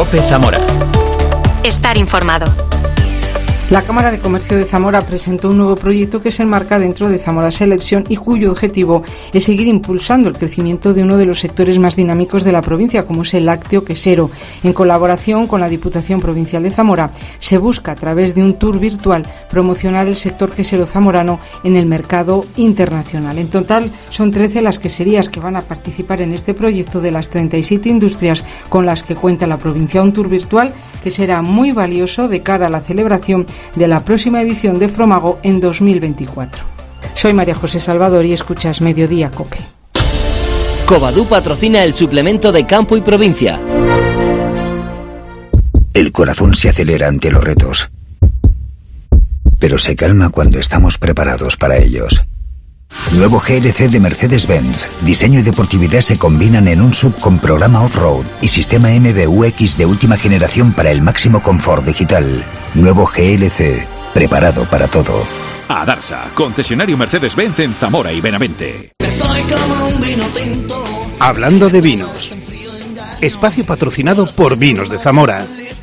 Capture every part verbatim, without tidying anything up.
COPE Zamora. Estar informado. La Cámara de Comercio de Zamora presentó un nuevo proyecto que se enmarca dentro de Zamora Selection y cuyo objetivo es seguir impulsando el crecimiento de uno de los sectores más dinámicos de la provincia, como es el lácteo quesero. En colaboración con la Diputación Provincial de Zamora, se busca a través de un tour virtual promocionar el sector quesero zamorano en el mercado internacional. En total son trece las queserías que van a participar en este proyecto de las treinta y siete industrias con las que cuenta la provincia. Un tour virtual que será muy valioso de cara a la celebración de la próxima edición de Fromago en dos mil veinticuatro. Soy María José Salvador y escuchas Mediodía COPE. Covadú patrocina el suplemento de Campo y Provincia. El corazón se acelera ante los retos, pero se calma cuando estamos preparados para ellos. Nuevo G L C de Mercedes-Benz. Diseño y deportividad se combinan en un sub con programa off-road y sistema M B U X de última generación para el máximo confort digital. Nuevo G L C, preparado para todo. Adarsa, concesionario Mercedes-Benz en Zamora y Benavente. Hablando de vinos. Espacio patrocinado por Vinos de Zamora.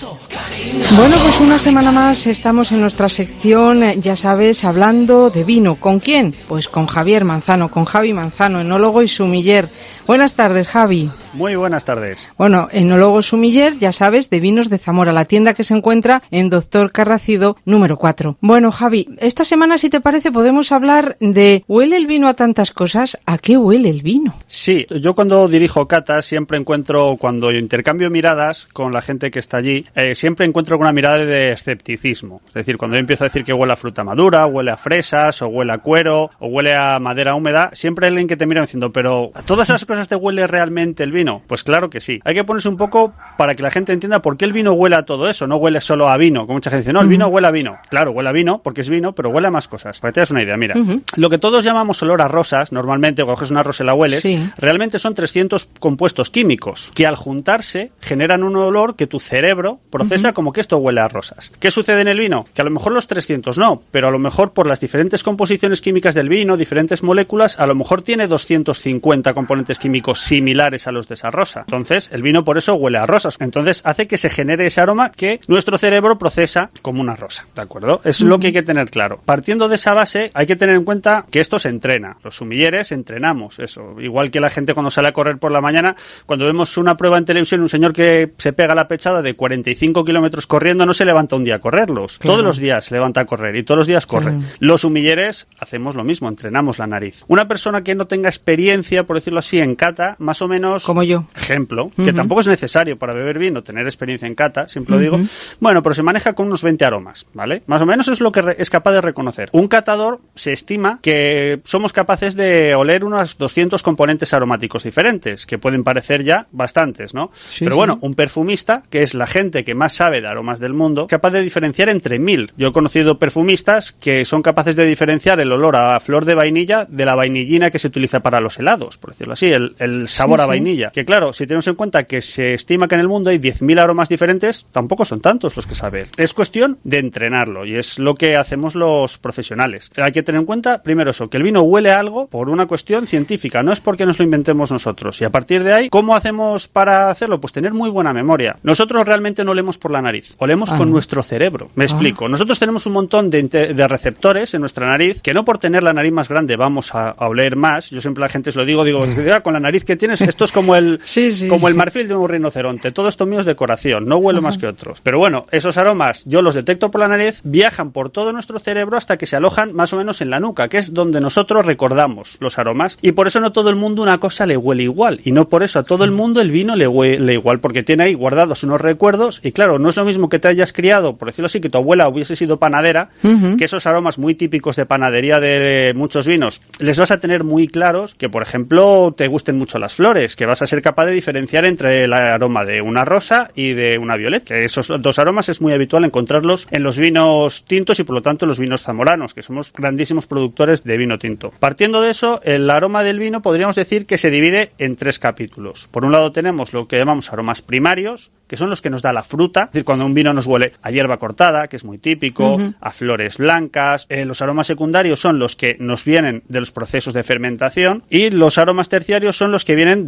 Bueno, pues una semana más estamos en nuestra sección, ya sabes, hablando de vino. ¿Con quién? Pues con Javier Manzano, con Javi Manzano, enólogo y sumiller. Buenas tardes, Javi. Muy buenas tardes. Bueno, enólogo sumiller, ya sabes, de Vinos de Zamora, la tienda que se encuentra en Doctor Carracido, número cuatro. Bueno, Javi, esta semana, si te parece, podemos hablar de ¿huele el vino a tantas cosas? ¿A qué huele el vino? Sí, yo cuando dirijo catas siempre encuentro, cuando intercambio miradas con la gente que está allí, eh, siempre encuentro una mirada de escepticismo. Es decir, cuando yo empiezo a decir que huele a fruta madura, huele a fresas, o huele a cuero, o huele a madera húmeda, siempre hay alguien que te mira diciendo, pero ¿a todas esas cosas te huele realmente el vino? Pues claro que sí. Hay que ponerse un poco para que la gente entienda por qué el vino huele a todo eso, no huele solo a vino, como mucha gente dice, no, el vino huele a vino. Claro, huele a vino porque es vino, pero huele a más cosas. Para que te das una idea, mira, uh-huh. Lo que todos llamamos olor a rosas, normalmente cuando coges una rosa y la hueles, sí. Realmente son trescientos compuestos químicos que al juntarse generan un olor que tu cerebro procesa uh-huh. como que esto huele a rosas. ¿Qué sucede en el vino? Que a lo mejor los trescientos no, pero a lo mejor por las diferentes composiciones químicas del vino, diferentes moléculas, a lo mejor tiene doscientos cincuenta componentes químicos similares a los de esa rosa. Entonces, el vino por eso huele a rosas. Entonces, hace que se genere ese aroma que nuestro cerebro procesa como una rosa, ¿de acuerdo? Es uh-huh. lo que hay que tener claro. Partiendo de esa base, hay que tener en cuenta que esto se entrena. Los sumilleres entrenamos eso. Igual que la gente cuando sale a correr por la mañana, cuando vemos una prueba en televisión, un señor que se pega la pechada de cuarenta y cinco kilómetros corriendo, no se levanta un día a correrlos. Claro. Todos los días se levanta a correr y todos los días corre. Claro. Los sumilleres hacemos lo mismo, entrenamos la nariz. Una persona que no tenga experiencia, por decirlo así, en cata, más o menos... Como yo. Ejemplo, uh-huh. que tampoco es necesario para beber vino tener experiencia en cata, siempre uh-huh. lo digo. Bueno, pero se maneja con unos veinte aromas, ¿vale? Más o menos es lo que re- es capaz de reconocer. Un catador se estima que somos capaces de oler unos doscientos componentes aromáticos diferentes, que pueden parecer ya bastantes, ¿no? Sí, pero bueno, sí. Un perfumista, que es la gente que más sabe de aromas del mundo, capaz de diferenciar entre mil. Yo he conocido perfumistas que son capaces de diferenciar el olor a flor de vainilla de la vainillina que se utiliza para los helados, por decirlo así, el, el sabor sí, a vainilla. Sí. Que claro, si tenemos en cuenta que se estima que en el mundo hay diez mil aromas diferentes, tampoco son tantos los que saber. Es cuestión de entrenarlo y es lo que hacemos los profesionales. Hay que tener en cuenta, primero eso, que el vino huele a algo por una cuestión científica, no es porque nos lo inventemos nosotros. Y a partir de ahí, ¿cómo hacemos para hacerlo? Pues tener muy buena memoria. Nosotros realmente no olemos por la nariz, olemos ah. con nuestro cerebro. Me ah. explico. Nosotros tenemos un montón de, de receptores en nuestra nariz que no por tener la nariz más grande vamos a, a oler más. Yo siempre a la gente se lo digo, digo, con la nariz que tienes, esto es como el, sí, sí, como el marfil de un rinoceronte. Todo esto mío es decoración, no huelo Ajá. más que otros. Pero bueno, esos aromas yo los detecto por la nariz, viajan por todo nuestro cerebro hasta que se alojan más o menos en la nuca, que es donde nosotros recordamos los aromas. Y por eso no todo el mundo una cosa le huele igual. Y no por eso a todo el mundo el vino le huele igual, porque tiene ahí guardados unos recuerdos. Y claro, no es lo mismo que te hayas criado, por decirlo así, que tu abuela hubiese sido panadera, uh-huh. que esos aromas muy típicos de panadería de muchos vinos, les vas a tener muy claros que, por ejemplo, te gusten mucho las flores, que vas a ser capaz de diferenciar entre el aroma de una rosa y de una violeta, que esos dos aromas es muy habitual encontrarlos en los vinos tintos y por lo tanto en los vinos zamoranos, que somos grandísimos productores de vino tinto. Partiendo de eso, el aroma del vino podríamos decir que se divide en tres capítulos. Por un lado tenemos lo que llamamos aromas primarios, que son los que nos da la fruta, es decir, cuando un vino nos huele a hierba cortada, que es muy típico, uh-huh. a flores blancas. Eh, los aromas secundarios son los que nos vienen de los procesos de fermentación y los aromas terciarios son los que vienen de la crianza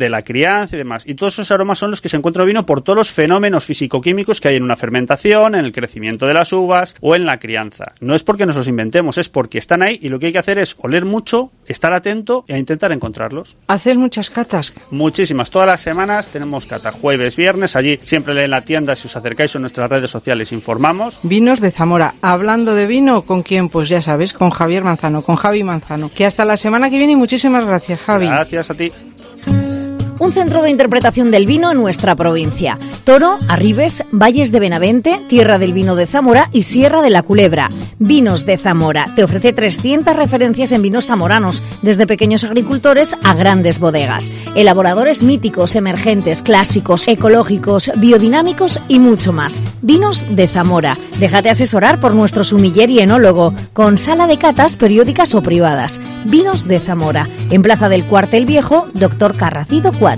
crianza y demás. Y todos esos aromas son los que se encuentra el vino por todos los fenómenos físico-químicos que hay en una fermentación, en el crecimiento de las uvas o en la crianza. No es porque nos los inventemos, es porque están ahí y lo que hay que hacer es oler mucho, estar atento e intentar encontrarlos. ¿Haces muchas catas? Muchísimas. Todas las semanas tenemos cata, jueves, viernes. Allí siempre en la tienda, si os acercáis, o en nuestras redes sociales informamos. Vinos de Zamora. Hablando de vino, ¿con quién? Pues ya sabes, con Javier Manzano, con Javi Manzano. Que hasta la semana que viene y muchísimas gracias, Javi. Gracias a ti. Un centro de interpretación del vino en nuestra provincia. Toro, Arribes, Valles de Benavente, Tierra del Vino de Zamora y Sierra de la Culebra. Vinos de Zamora. Te ofrece trescientas referencias en vinos zamoranos, desde pequeños agricultores a grandes bodegas. Elaboradores míticos, emergentes, clásicos, ecológicos, biodinámicos y mucho más. Vinos de Zamora. Déjate asesorar por nuestro sumiller y enólogo, con sala de catas periódicas o privadas. Vinos de Zamora. En Plaza del Cuartel Viejo, Doctor Carracido cuatro.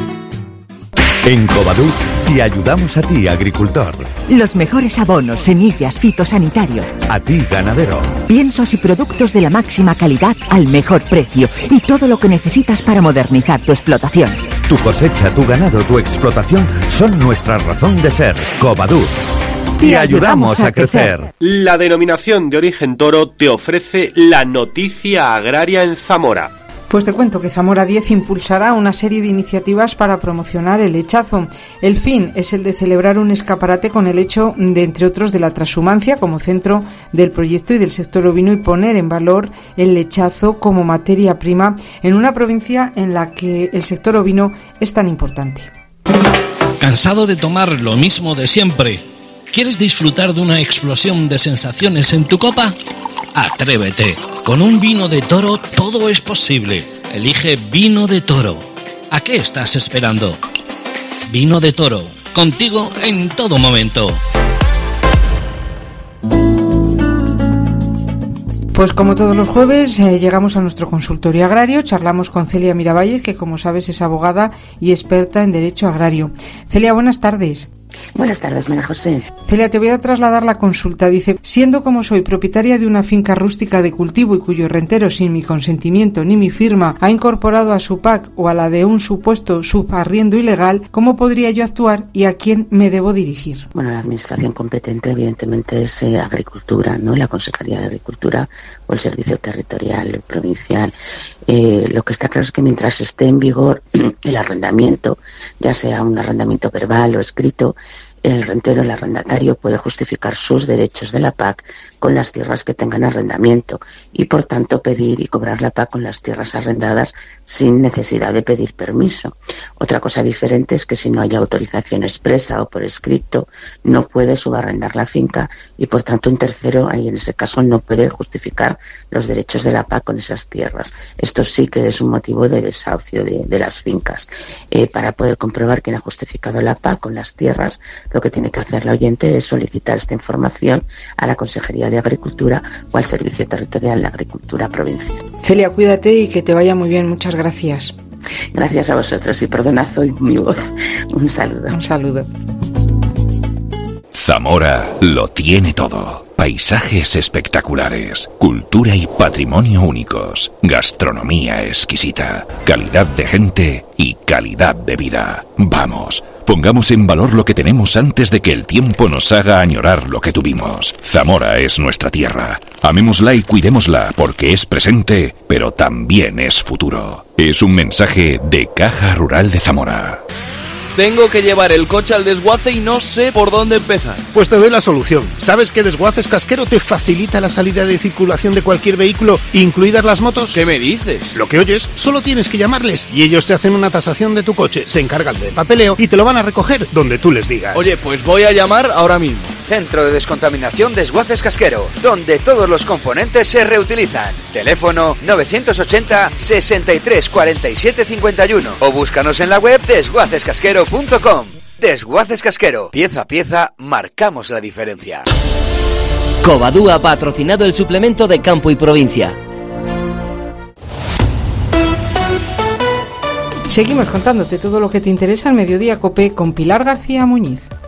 En Covadú te ayudamos a ti, agricultor. Los mejores abonos, semillas, fitosanitarios. A ti, ganadero. Piensos y productos de la máxima calidad al mejor precio y todo lo que necesitas para modernizar tu explotación. Tu cosecha, tu ganado, tu explotación son nuestra razón de ser. Covadú. Te, te ayudamos a crecer. crecer. La denominación de origen toro te ofrece la noticia agraria en Zamora. Pues te cuento que Zamora diez impulsará una serie de iniciativas para promocionar el lechazo. El fin es el de celebrar un escaparate con el hecho de, entre otros, de la transhumancia como centro del proyecto y del sector ovino y poner en valor el lechazo como materia prima en una provincia en la que el sector ovino es tan importante. ¿Cansado de tomar lo mismo de siempre? ¿Quieres disfrutar de una explosión de sensaciones en tu copa? Atrévete. Con un vino de Toro todo es posible. Elige Vino de Toro. ¿A qué estás esperando? Vino de Toro. Contigo en todo momento. Pues como todos los jueves eh, llegamos a nuestro consultorio agrario, charlamos con Celia Miravalles, que como sabes es abogada y experta en derecho agrario. Celia, buenas tardes. Buenas tardes, María José. Celia, te voy a trasladar la consulta. Dice, siendo como soy propietaria de una finca rústica de cultivo y cuyo rentero sin mi consentimiento ni mi firma ha incorporado a su P A C o a la de un supuesto subarriendo ilegal, ¿cómo podría yo actuar y a quién me debo dirigir? Bueno, la administración competente evidentemente es eh, Agricultura, ¿no? La Consejería de Agricultura o el Servicio Territorial Provincial. Eh, lo que está claro es que mientras esté en vigor el arrendamiento, ya sea un arrendamiento verbal o escrito, el rentero, el arrendatario, puede justificar sus derechos de la P A C con las tierras que tengan arrendamiento y, por tanto, pedir y cobrar la P A C con las tierras arrendadas sin necesidad de pedir permiso. Otra cosa diferente es que si no hay autorización expresa o por escrito, no puede subarrendar la finca y, por tanto, un tercero, ahí en ese caso, no puede justificar los derechos de la P A C con esas tierras. Esto sí que es un motivo de desahucio de, de las fincas. Eh, para poder comprobar quién ha justificado la P A C con las tierras, lo que tiene que hacer la oyente es solicitar esta información a la Consejería de Agricultura o al Servicio Territorial de Agricultura Provincial. Celia, cuídate y que te vaya muy bien. Muchas gracias. Gracias a vosotros y perdonad hoy mi voz. Un saludo. Un saludo. Zamora lo tiene todo. Paisajes espectaculares, cultura y patrimonio únicos, gastronomía exquisita, calidad de gente y calidad de vida. Vamos, pongamos en valor lo que tenemos antes de que el tiempo nos haga añorar lo que tuvimos. Zamora es nuestra tierra. Amémosla y cuidémosla porque es presente, pero también es futuro. Es un mensaje de Caja Rural de Zamora. Tengo que llevar el coche al desguace y no sé por dónde empezar. Pues te doy la solución. ¿Sabes que Desguaces Casquero te facilita la salida de circulación de cualquier vehículo, incluidas las motos? ¿Qué me dices? Lo que oyes, solo tienes que llamarles y ellos te hacen una tasación de tu coche, se encargan del papeleo y te lo van a recoger donde tú les digas. Oye, pues voy a llamar ahora mismo. Centro de Descontaminación Desguaces Casquero, donde todos los componentes se reutilizan. Teléfono novecientos ochenta, sesenta y tres, cuarenta y siete, cincuenta y uno o búscanos en la web desguaces casquero punto com. Desguaces Casquero, pieza a pieza, marcamos la diferencia. Covadú ha patrocinado el suplemento de Campo y Provincia. Seguimos contándote todo lo que te interesa en Mediodía Cope con Pilar García Muñiz.